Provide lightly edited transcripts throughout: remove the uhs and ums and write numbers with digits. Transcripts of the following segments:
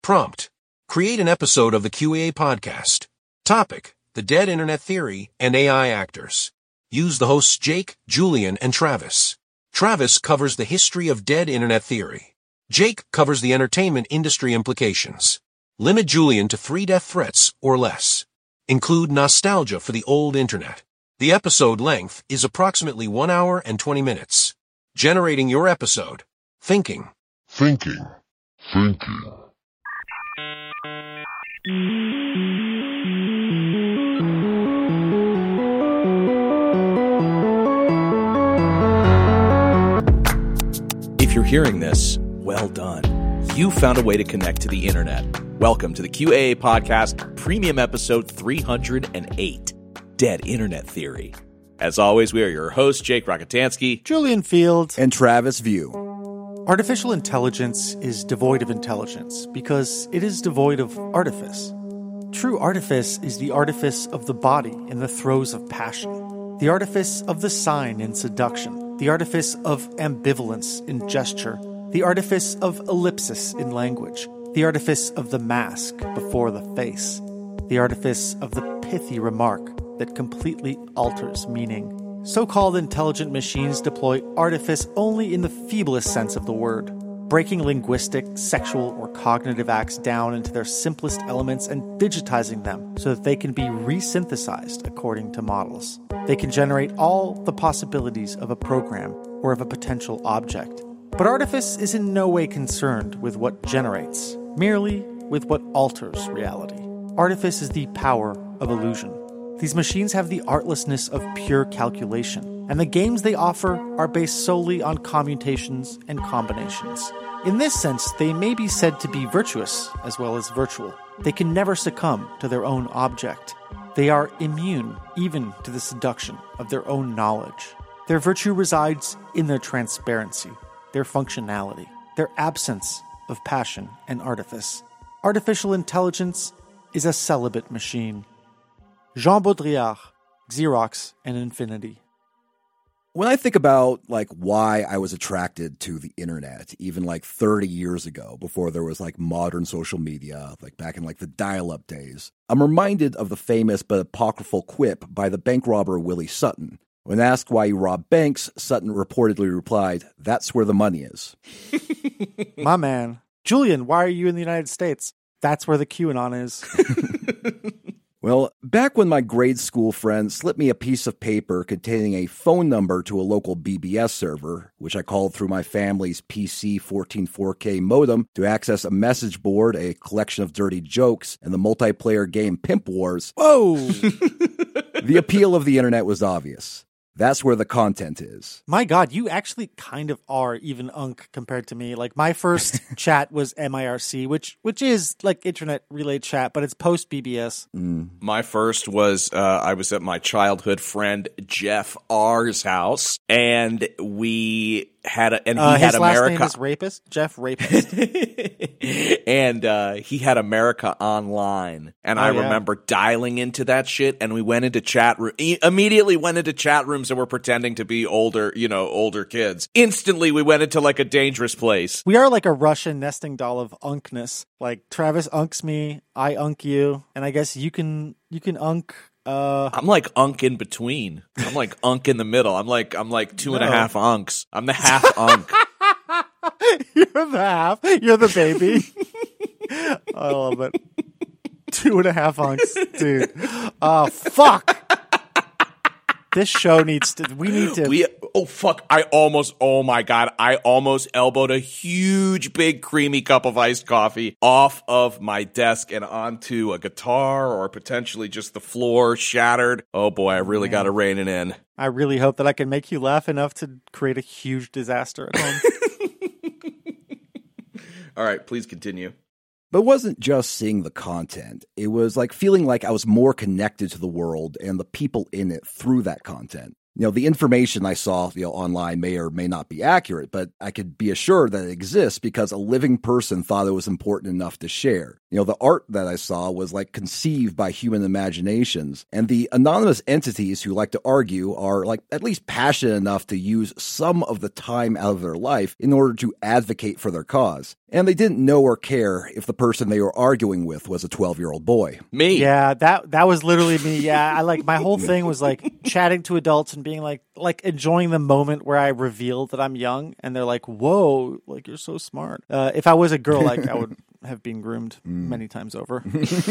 Prompt: create an episode of the QAA podcast. Topic: the dead internet theory and AI actors. Use the hosts Jake, Julian, and Travis. Travis covers the history of dead internet theory. Jake covers the entertainment industry implications. Limit Julian to 3 death threats or less. Include nostalgia for the old internet. The episode length is approximately 1 hour and 20 minutes. Generating your episode. Thinking. If you're hearing this, well done. You found a way to connect to the internet. Welcome to the QAA Podcast, premium episode 308, Dead Internet Theory. As always, we are your hosts, Jake Rockatansky, Julian Field, and Travis View. Artificial intelligence is devoid of intelligence because it is devoid of artifice. True artifice is the artifice of the body in the throes of passion, the artifice of the sign in seduction, the artifice of ambivalence in gesture, the artifice of ellipsis in language, the artifice of the mask before the face, the artifice of the pithy remark that completely alters meaning. So-called intelligent machines deploy artifice only in the feeblest sense of the word, breaking linguistic, sexual, or cognitive acts down into their simplest elements and digitizing them so that they can be resynthesized according to models. They can generate all the possibilities of a program or of a potential object. But artifice is in no way concerned with what generates, merely with what alters reality. Artifice is the power of illusion. These machines have the artlessness of pure calculation, and the games they offer are based solely on commutations and combinations. In this sense, they may be said to be virtuous as well as virtual. They can never succumb to their own object. They are immune even to the seduction of their own knowledge. Their virtue resides in their transparency, their functionality, their absence of passion and artifice. Artificial intelligence is a celibate machine. Jean Baudrillard, Xerox, and Infinity. When I think about why I was attracted to the internet, even 30 years ago, before there was modern social media, back in the dial-up days, I'm reminded of the famous but apocryphal quip by the bank robber Willie Sutton. When asked why he robbed banks, Sutton reportedly replied, "That's where the money is." My man. Julian, why are you in the United States? That's where the QAnon is. Well, back when my grade school friend slipped me a piece of paper containing a phone number to a local BBS server, which I called through my family's PC 14.4K modem to access a message board, a collection of dirty jokes, and the multiplayer game Pimp Wars, Whoa! The appeal of the internet was obvious. That's where the content is. My God, you actually kind of are even unk compared to me. My first chat was MIRC, which is internet relay chat, but it's post BBS. My first was, I was at my childhood friend Jeff R's house, and we had he had his America. Last name is Rapist? Jeff Rapist. And he had America Online, and I remember dialing into that shit, and we went into chat room. Immediately went into chat rooms and were pretending to be older kids. Instantly, we went into a dangerous place. We are like a Russian nesting doll of unkness. Travis unks me, I unk you, and I guess you can unk. I'm unk in between. I'm unk in the middle. I'm 2.5 unks. I'm the half unk. You're the half. You're the baby. I love it. 2.5 unks, dude. Fuck. This show needs to. We need to. Oh my God. I almost elbowed a huge, big, creamy cup of iced coffee off of my desk and onto a guitar or potentially just the floor, shattered. Oh boy, I really got to rein it in. I really hope that I can make you laugh enough to create a huge disaster at home. All right, please continue. But it wasn't just seeing the content. It was feeling like I was more connected to the world and the people in it through that content. The information I saw, online may or may not be accurate, but I could be assured that it exists because a living person thought it was important enough to share. The art that I saw was conceived by human imaginations, and the anonymous entities who like to argue are at least passionate enough to use some of the time out of their life in order to advocate for their cause. And they didn't know or care if the person they were arguing with was a 12-year-old boy. Me. Yeah, that was literally me. Yeah, I my whole thing was chatting to adults and being like enjoying the moment where I revealed that I'm young and they're like, "Whoa, you're so smart." If I was a girl, I would have been groomed many times over.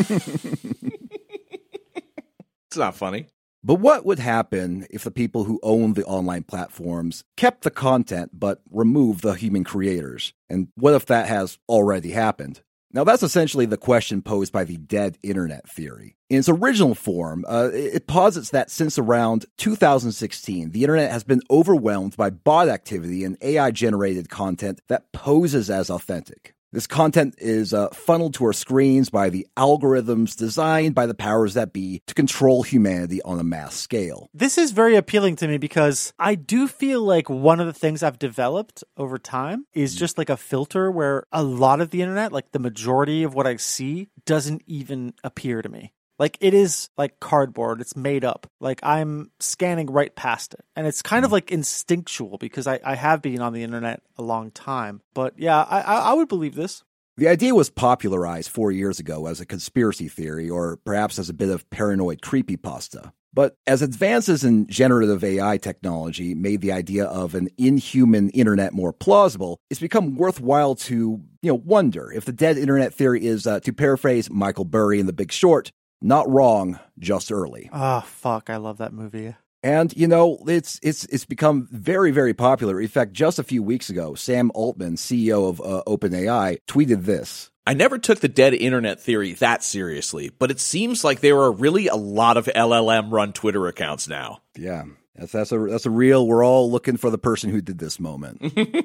It's not funny. But what would happen if the people who own the online platforms kept the content but removed the human creators? And what if that has already happened? Now, that's essentially the question posed by the dead internet theory. In its original form, it posits that since around 2016, the internet has been overwhelmed by bot activity and AI-generated content that poses as authentic. This content is funneled to our screens by the algorithms designed by the powers that be to control humanity on a mass scale. This is very appealing to me because I do feel like one of the things I've developed over time is just like a filter where a lot of the internet, like the majority of what I see, doesn't even appear to me. Like, it is like cardboard. It's made up. Like, I'm scanning right past it. And it's kind of like instinctual because I have been on the internet a long time. But yeah, I would believe this. The idea was popularized 4 years ago as a conspiracy theory or perhaps as a bit of paranoid creepypasta. But as advances in generative AI technology made the idea of an inhuman internet more plausible, it's become worthwhile to, wonder if the dead internet theory is, to paraphrase Michael Burry in The Big Short, not wrong, just early. Oh, fuck. I love that movie. And, it's become very, very popular. In fact, just a few weeks ago, Sam Altman, CEO of OpenAI, tweeted this. I never took the dead internet theory that seriously, but it seems like there are really a lot of LLM-run Twitter accounts now. Yeah, that's a real, we're all looking for the person who did this moment.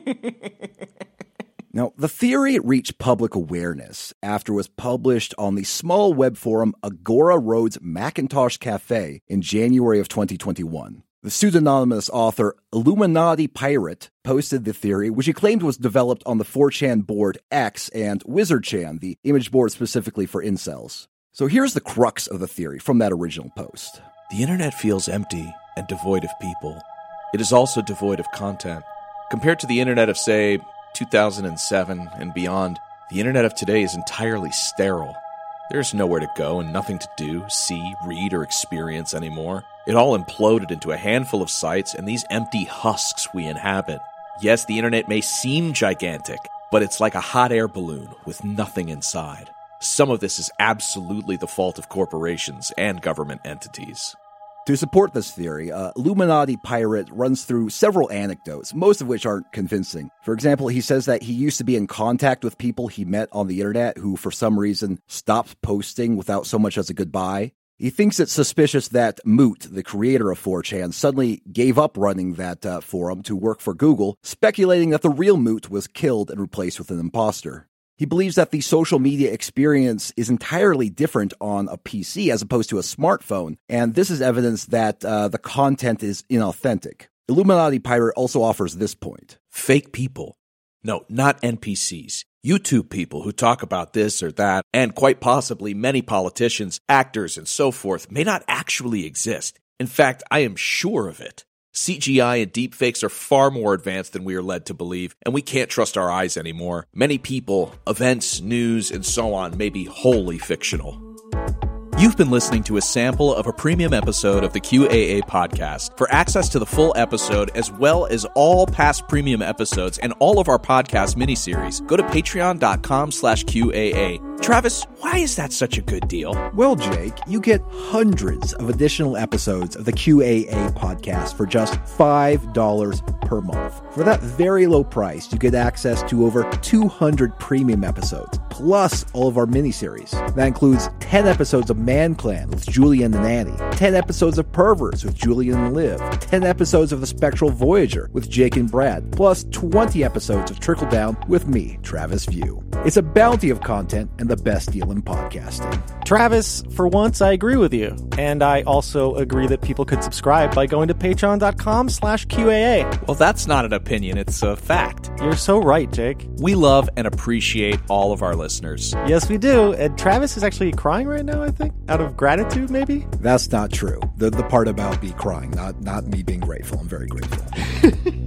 Now, the theory reached public awareness after it was published on the small web forum Agora Road's Macintosh Cafe in January of 2021. The pseudonymous author Illuminati Pirate posted the theory, which he claimed was developed on the 4chan board X and WizardChan, the image board specifically for incels. So here's the crux of the theory from that original post. The internet feels empty and devoid of people. It is also devoid of content. Compared to the internet of, say, 2007 and beyond, the internet of today is entirely sterile. There's nowhere to go and nothing to do, see, read, or experience anymore. It all imploded into a handful of sites and these empty husks we inhabit. Yes, the internet may seem gigantic, but it's like a hot air balloon with nothing inside. Some of this is absolutely the fault of corporations and government entities. To support this theory, Illuminati Pirate runs through several anecdotes, most of which aren't convincing. For example, he says that he used to be in contact with people he met on the internet who, for some reason, stopped posting without so much as a goodbye. He thinks it's suspicious that Moot, the creator of 4chan, suddenly gave up running that forum to work for Google, speculating that the real Moot was killed and replaced with an imposter. He believes that the social media experience is entirely different on a PC as opposed to a smartphone, and this is evidence that the content is inauthentic. Illuminati Pirate also offers this point. Fake people. No, not NPCs. YouTube people who talk about this or that, and quite possibly many politicians, actors, and so forth may not actually exist. In fact, I am sure of it. CGI and deepfakes are far more advanced than we are led to believe, and we can't trust our eyes anymore. Many people, events, news, and so on may be wholly fictional. You've been listening to a sample of a premium episode of the QAA podcast. For access to the full episode, as well as all past premium episodes and all of our podcast miniseries, go to patreon.com/QAA. Travis, why is that such a good deal? Well, Jake, you get hundreds of additional episodes of the QAA podcast for just $5 per month. For that very low price, you get access to over 200 premium episodes, plus all of our miniseries. That includes 10 episodes of Man Clan with Julian and Annie, 10 episodes of Perverts with Julian and Liv, 10 episodes of The Spectral Voyager with Jake and Brad, plus 20 episodes of Trickle Down with me, Travis View. It's a bounty of content and the best deal in podcasting. Travis, for once, I agree with you. And I also agree that people could subscribe by going to patreon.com/QAA. Well, that's not an opinion, it's a fact. You're so right, Jake. We love and appreciate all of our listeners. Yes, we do. And Travis is actually crying right now, I think, out of gratitude, maybe? That's not true. The part about me crying, not me being grateful. I'm very grateful.